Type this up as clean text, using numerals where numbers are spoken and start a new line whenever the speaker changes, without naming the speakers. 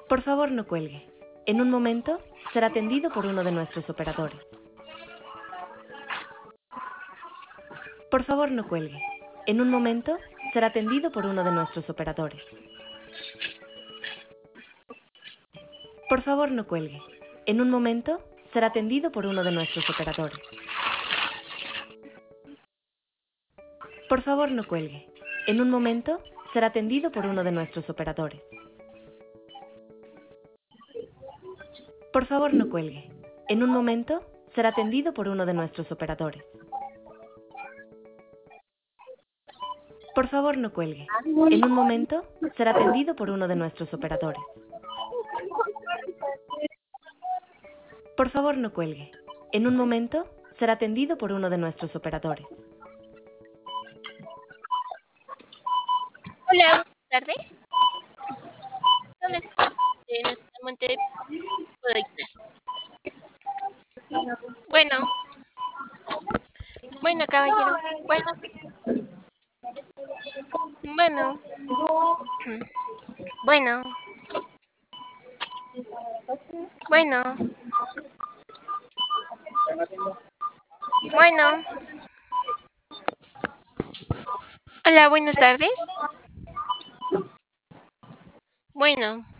Por favor, no cuelgue. En un momento será atendido por uno de nuestros operadores. Por favor, no cuelgue. En un momento será atendido por uno de nuestros operadores. Por favor, no cuelgue. En un momento será atendido por uno de nuestros operadores. Por favor, no cuelgue. En un momento será atendido por uno de nuestros operadores. Por favor, no cuelgue. En un momento será atendido por uno de nuestros operadores. Por favor, no cuelgue. En un momento será atendido por uno de nuestros operadores. Por favor, no cuelgue. En un momento será atendido por uno de nuestros operadores.
Hola, buenas tardes. Habla de nuevamente puedo ayudar. Bueno, bueno, caballero. Bueno, bueno, bueno, bueno. Hola, buenas tardes. Bueno.